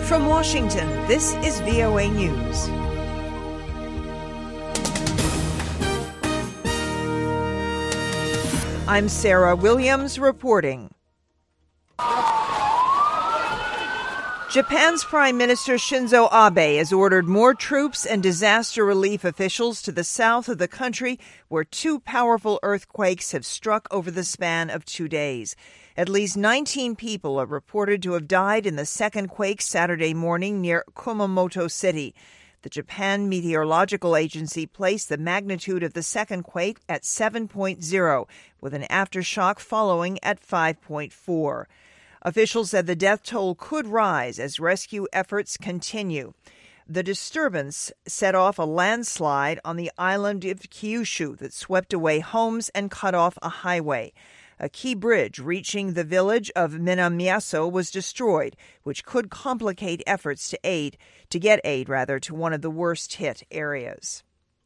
From Washington, this is VOA News. I'm Sarah Williams reporting. Japan's Prime Minister Shinzo Abe has ordered more troops and disaster relief officials to the south of the country, where two powerful earthquakes have struck over the span of 2 days. At least 19 people are reported to have died in the second quake Saturday morning near Kumamoto City. The Japan Meteorological Agency placed the magnitude of the second quake at 7.0, with an aftershock following at 5.4. Officials said the death toll could rise as rescue efforts continue. The disturbance set off a landslide on the island of Kyushu that swept away homes and cut off a highway. A key bridge reaching the village of Minamiaso was destroyed, which could complicate efforts to get aid to one of the worst-hit areas.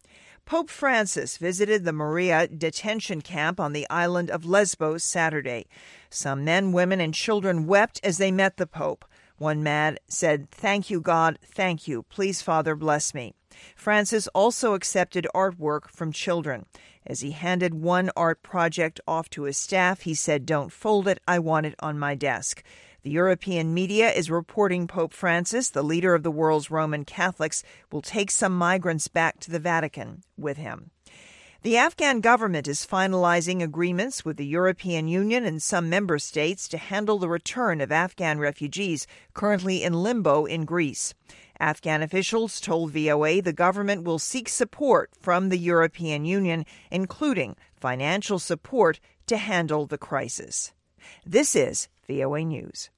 Pope Francis visited the Moria detention camp on the island of Lesbos Saturday. Some men, women, and children wept as they met the Pope. One man said, "Thank you, God, thank you. Please, Father, bless me." Francis also accepted artwork from children. As he handed one art project off to his staff, he said, "Don't fold it, I want it on my desk." The European media is reporting Pope Francis, the leader of the world's Roman Catholics, will take some migrants back to the Vatican with him. The Afghan government is finalizing agreements with the European Union and some member states to handle the return of Afghan refugees currently in limbo in Greece. Afghan officials told VOA the government will seek support from the European Union, including financial support to handle the crisis. This is VOA News.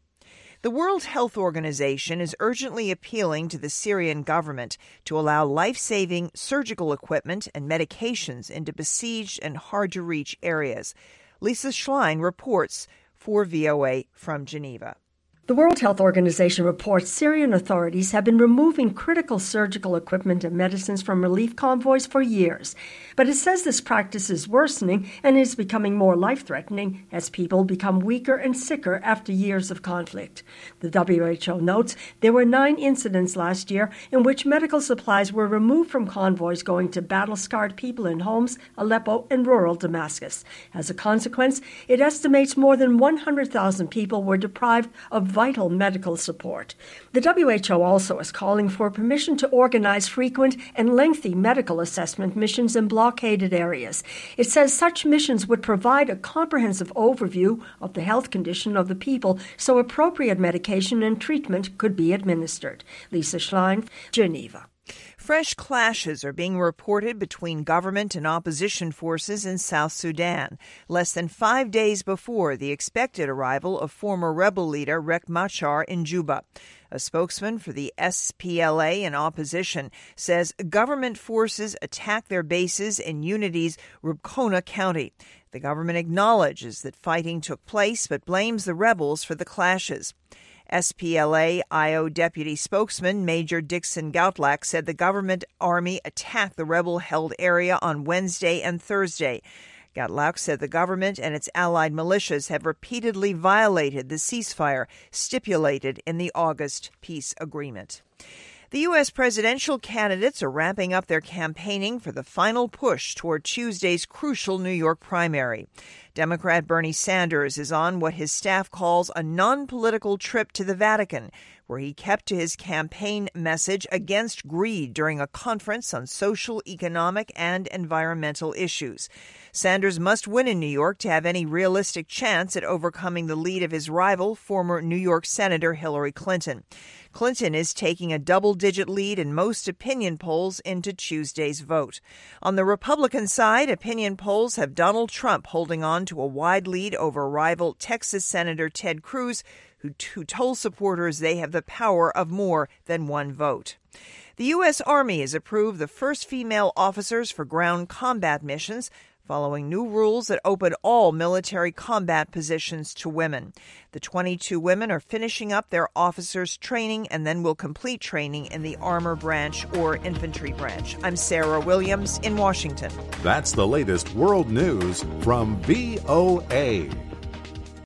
The World Health Organization is urgently appealing to the Syrian government to allow life-saving surgical equipment and medications into besieged and hard-to-reach areas. Lisa Schlein reports for VOA from Geneva. The World Health Organization reports Syrian authorities have been removing critical surgical equipment and medicines from relief convoys for years. But it says this practice is worsening and is becoming more life-threatening as people become weaker and sicker after years of conflict. The WHO notes there were 9 incidents last year in which medical supplies were removed from convoys going to battle-scarred people in Homs, Aleppo, and rural Damascus. As a consequence, it estimates more than 100,000 people were deprived of vital medical support. The WHO also is calling for permission to organize frequent and lengthy medical assessment missions in blockaded areas. It says such missions would provide a comprehensive overview of the health condition of the people so appropriate medication and treatment could be administered. Lisa Schlein, Geneva. Fresh clashes are being reported between government and opposition forces in South Sudan, less than 5 days before the expected arrival of former rebel leader Riek Machar in Juba. A spokesman for the SPLA in opposition says government forces attacked their bases in Unity's Rubkona County. The government acknowledges that fighting took place but blames the rebels for the clashes. SPLA-IO deputy spokesman Major Dixon Gautlak said the government army attacked the rebel-held area on Wednesday and Thursday. Gautlak said the government and its allied militias have repeatedly violated the ceasefire stipulated in the August peace agreement. The U.S. presidential candidates are ramping up their campaigning for the final push toward Tuesday's crucial New York primary. Democrat Bernie Sanders is on what his staff calls a non-political trip to the Vatican, where he kept to his campaign message against greed during a conference on social, economic, and environmental issues. Sanders must win in New York to have any realistic chance at overcoming the lead of his rival, former New York Senator Hillary Clinton. Clinton is taking a double-digit lead in most opinion polls into Tuesday's vote. On the Republican side, opinion polls have Donald Trump holding on to a wide lead over rival Texas Senator Ted Cruz, who told supporters they have the power of more than one vote. The U.S. Army has approved the first female officers for ground combat missions, following new rules that open all military combat positions to women. The 22 women are finishing up their officers' training and then will complete training in the armor branch or infantry branch. I'm Sarah Williams in Washington. That's the latest world news from VOA.